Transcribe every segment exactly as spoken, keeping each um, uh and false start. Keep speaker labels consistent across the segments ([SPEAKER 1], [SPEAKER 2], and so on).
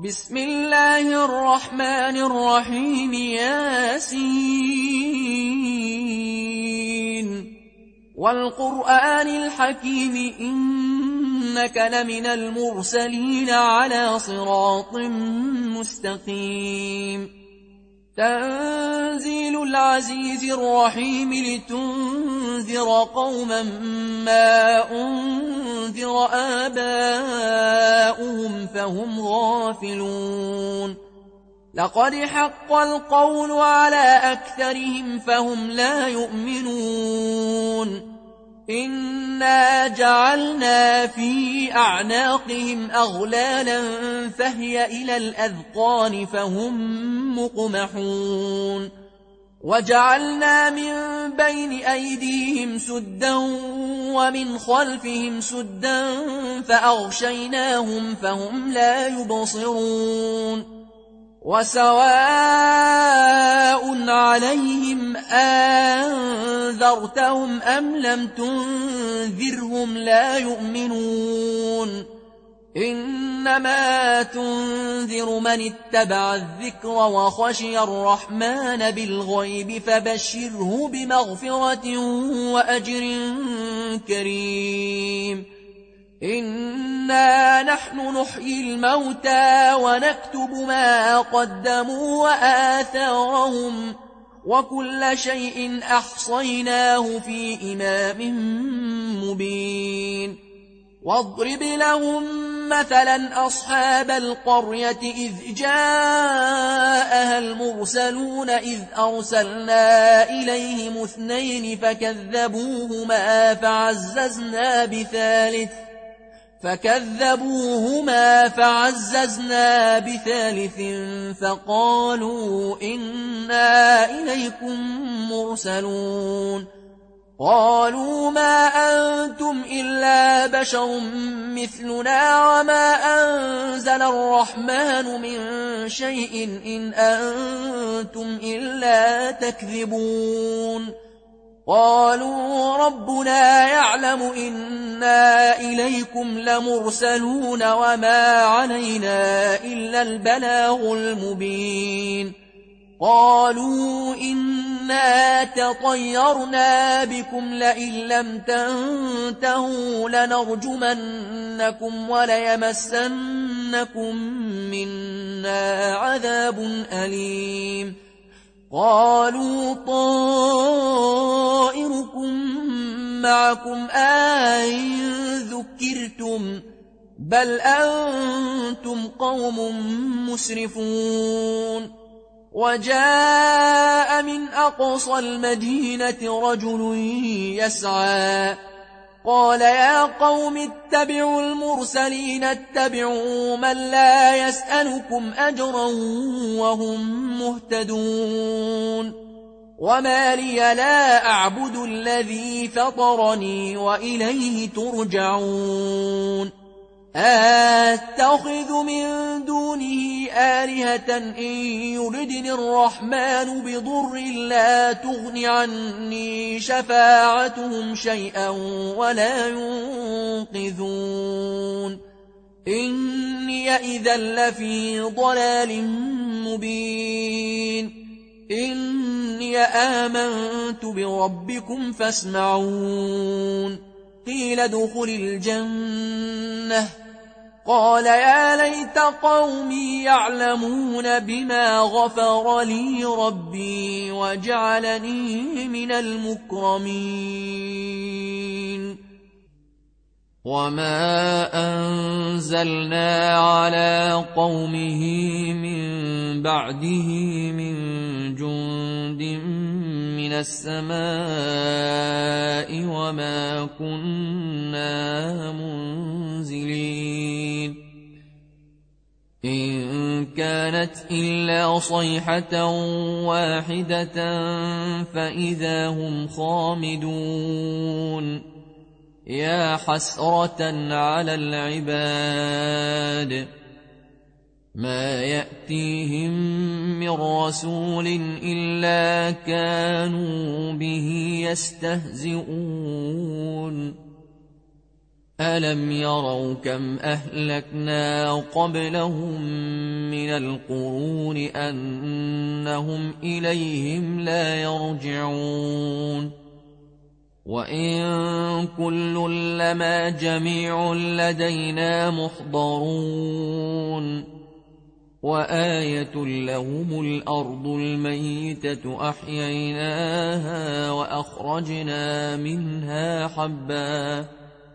[SPEAKER 1] بسم الله الرحمن الرحيم ياسين والقرآن الحكيم إنك لمن المرسلين على صراط مستقيم تنزيل العزيز الرحيم لتنذر قوما ما أنذر آباؤهم فهم غافلون لقد حق القول على أكثرهم فهم لا يؤمنون إنا جعلنا في أعناقهم أغلالا فهي إلى الأذقان فهم مقمحون وجعلنا من بين أيديهم سدا ومن خلفهم سدا فأغشيناهم فهم لا يبصرون وسواء عليهم أنذرتهم أم لم تنذرهم لا يؤمنون إنما تنذر من اتبع الذكر وخشي الرحمن بالغيب فبشره بمغفرة وأجر كريم إنا نحن نحيي الموتى ونكتب ما قدموا وآثارهم وكل شيء أحصيناه في إمام مبين واضرب لهم مثلا أصحاب القرية إذ جاءها المرسلون إذ أرسلنا إليهم اثنين فكذبوهما فعززنا بثالث فكذبوهما فعززنا بثالث فقالوا إنا إليكم مرسلون قالوا ما أنتم إلا بشر مثلنا وما أنزل الرحمن من شيء إن أنتم إلا تكذبون قالوا ربنا يعلم إنا إليكم لمرسلون وما علينا إلا البلاغ المبين قالوا إنا تطيرنا بكم لئن لم تنتهوا لنرجمنكم وليمسنكم منا عذاب أليم قالوا طائركم معكم أئن ذكرتم بل أنتم قوم مسرفون وجاء من أقصى المدينة رجل يسعى قال يا قوم اتبعوا المرسلين اتبعوا من لا يسألكم أجرا وهم مهتدون وما لي لا أعبد الذي فطرني وإليه ترجعون أتخذ من دونه آلهة إن يردني الرحمن بضر لا تغن عني شفاعتهم شيئا ولا ينقذون إني إذا لفي ضلال مبين إني آمنت بربكم فاسمعون قيل ادخل الجنة قال يا ليت قومي يعلمون بما غفر لي ربي وجعلني من المكرمين وما أنزلنا على قومه من بعده من جند من السماء وما كنا منزلين إن كانت إلا صيحة واحدة فإذا هم خامدون يا حسرة على العباد ما يأتيهم من رسول إلا كانوا به يستهزئون ألم يروا كم أهلكنا قبلهم من القرون أنهم إليهم لا يرجعون وإن كل لما جميع لدينا محضرون وآية لهم الأرض الميتة أحييناها وأخرجنا منها حبا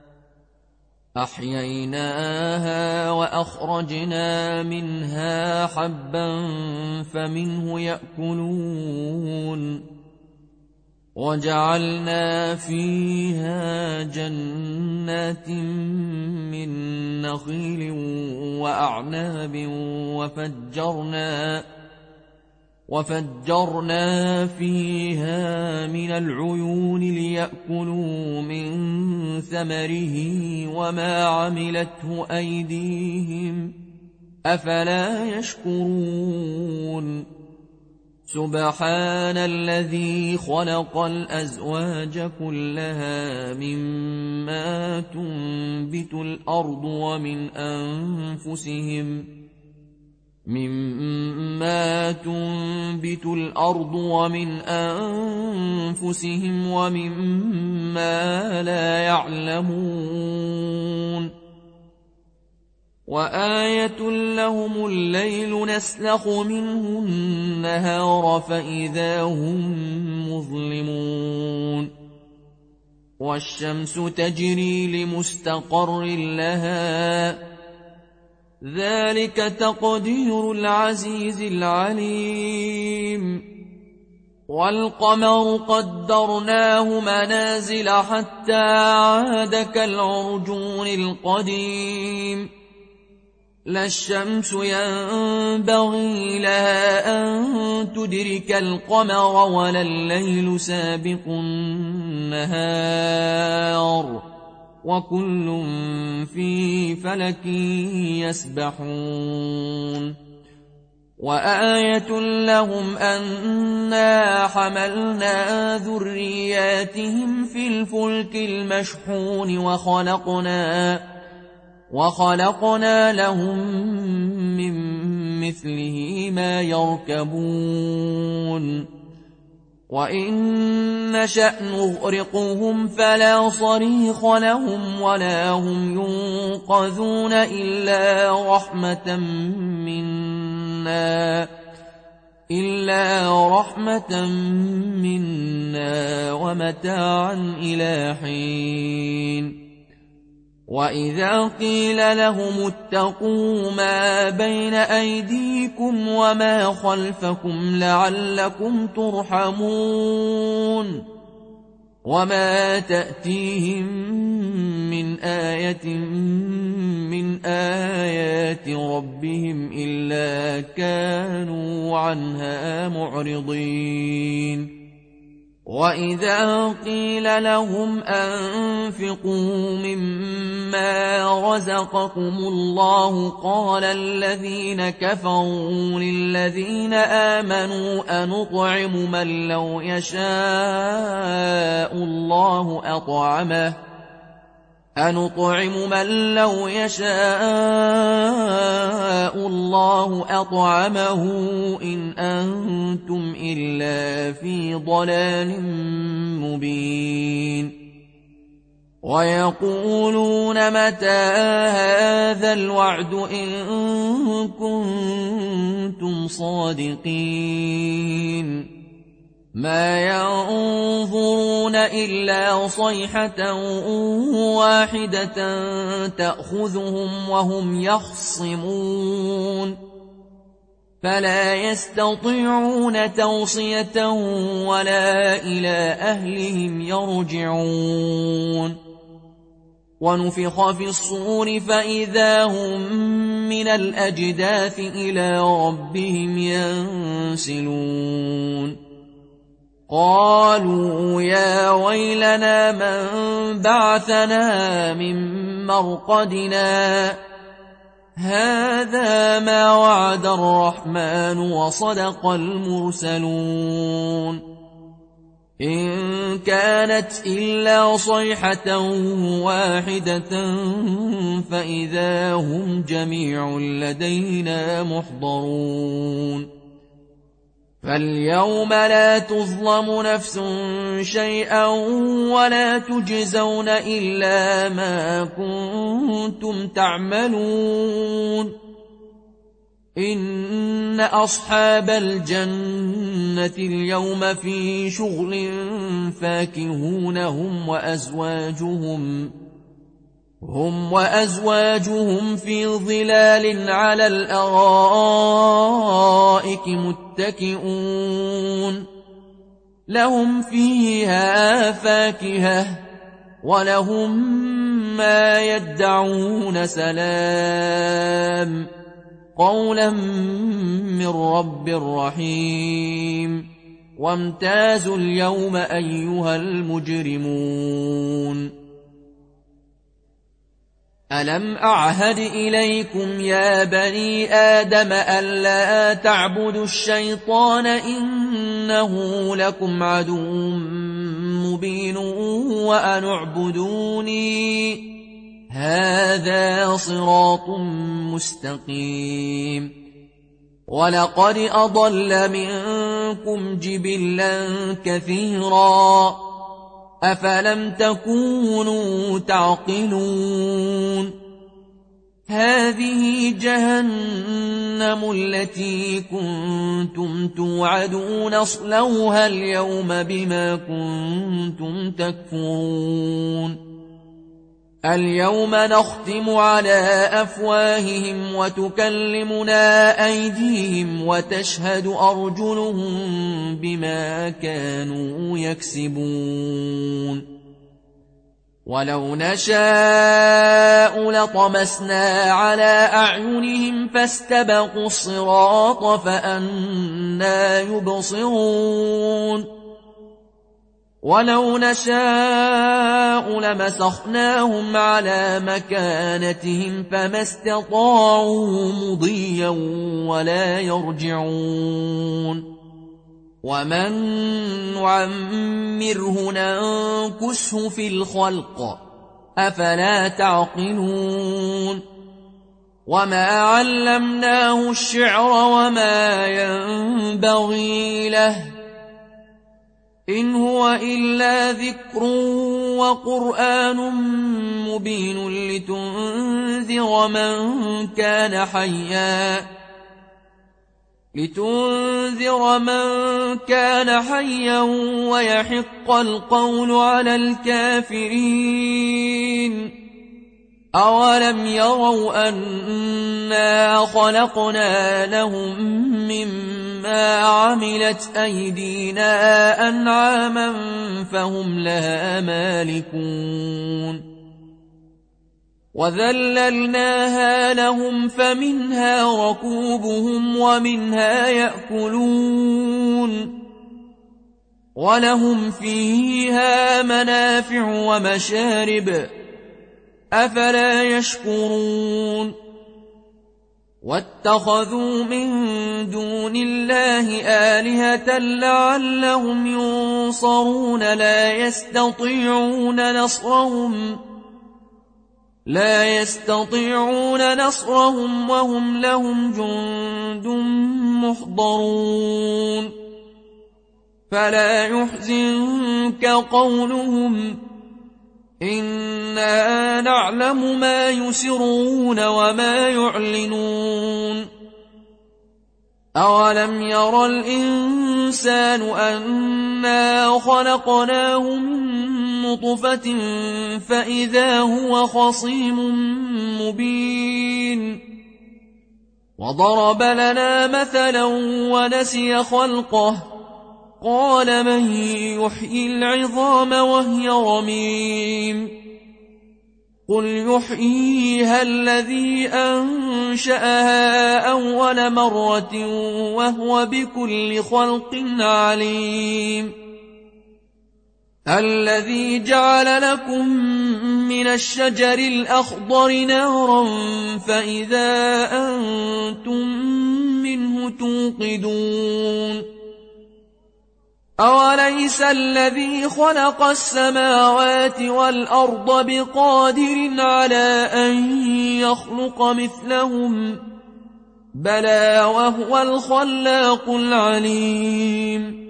[SPEAKER 1] أحييناها وأخرجنا منها حبا فمنه يأكلون وجعلنا فيها جنات من نخيل وأعناب وفجرنا وفجرنا فيها من العيون ليأكلوا من ثمره وما عملته أيديهم أفلا يشكرون سبحان الذي خلق الأزواج كلها مما تنبت الأرض ومن أنفسهم مما تنبت الأرض ومن أنفسهم ومما لا يعلمون وآية لهم الليل نسلخ منه النهار فإذا هم مظلمون والشمس تجري لمستقر لها ذلك تقدير العزيز العليم والقمر قدرناه منازل حتى عاد كالعرجون القديم لا الشمس ينبغي لها أن تدرك القمر ولا الليل سابق النهار وكل في فلك يسبحون وآية لهم أنا حملنا ذرياتهم في الفلك المشحون وخلقنا وخلقنا لهم من مثله ما يركبون وإن نشأ نغرقهم فلا صريخ لهم ولا هم ينقذون إلا رحمة منا إلا رحمة منا ومتاعا إلى حين وإذا قيل لهم اتقوا ما بين أيديكم وما خلفكم لعلكم ترحمون وما تأتيهم من آية من آيات ربهم إلا كانوا عنها معرضين وإذا قيل لهم أنفقوا مما رزقكم الله قال الذين كفروا للذين آمنوا أنطعم من لو يشاء الله أطعمه أنطعم من لو يشاء الله أطعمه إن أنتم إلا في ضلال مبين ويقولون متى هذا الوعد إن كنتم صادقين ما ينظرون إلا صيحة واحدة تأخذهم وهم يخصمون فلا يستطيعون توصية ولا إلى أهلهم يرجعون ونفخ في الصور فإذا هم من الأجداث إلى ربهم ينسلون قالوا يا ويلنا من بعثنا من مرقدنا هذا ما وعد الرحمن وصدق المرسلون إن كانت إلا صيحة واحدة فإذا هم جميع لدينا محضرون فاليوم لا تظلم نفس شيئا ولا تجزون إلا ما كنتم تعملون إن أصحاب الجنة اليوم في شغل فاكهون هم وأزواجهم هم وأزواجهم في ظلال على الأرائك متكئون لهم فيها فاكهة ولهم ما يدعون سلام قولا من رب رحيم وامتازوا اليوم أيها المجرمون ألم أعهد إليكم يا بني آدم ألا تعبدوا الشيطان إنه لكم عدو مبين وأن اعبدوني هذا صراط مستقيم ولقد أضل منكم جبلا كثيرا أفلم تكونوا تعقلون هذه جهنم التي كنتم توعدون اصلوها اليوم بما كنتم تكفرون اليوم نختم على أفواههم وتكلمنا أيديهم وتشهد أرجلهم بما كانوا يكسبون ولو نشاء لطمسنا على أعينهم فاستبقوا الصراط فأنى يبصرون ولو نشاء لمسخناهم على مكانتهم فما استطاعوا مضيا ولا يرجعون ومن نعمره ننكسه في الخلق أفلا تعقلون وما علمناه الشعر وما ينبغي له إن هو إلا ذكر وقرآن مبين لتنذر من كان حيا لتنذر من كان حيا ويحق القول على الكافرين أولم يروا أنا خلقنا لهم مما عملت أيدينا أنعاما فهم لها مالكون وذللناها لهم فمنها ركوبهم ومنها يأكلون ولهم فيها منافع ومشارب أفلا يشكرون واتخذوا من دون الله آلهة لعلهم ينصرون لا يستطيعون نصرهم لا يستطيعون نصرهم وهم لهم جند محضرون فلا يحزنك قولهم إنا نعلم ما يسرون وما يعلنون أولم ير الإنسان أنا خلقناه من نطفة فإذا هو خصيم مبين وضرب لنا مثلا ونسي خلقه قال من يحيي العظام وهي رميم قل يحييها الذي أنشأها أول مرة وهو بكل خلق عليم الذي جعل لكم من الشجر الأخضر نارا فإذا أنتم منه توقدون أوليس الذي خلق السماوات والأرض بقادر على أن يخلق مثلهم بلى وهو الخلاق العليم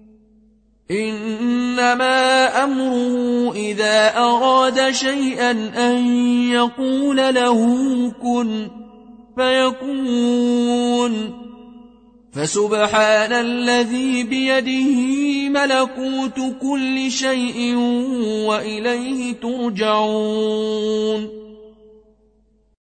[SPEAKER 1] إنما أمره إذا أراد شيئا أن يقول له كن فيكون فسبحان الذي بيده ملكوت كل شيء وإليه ترجعون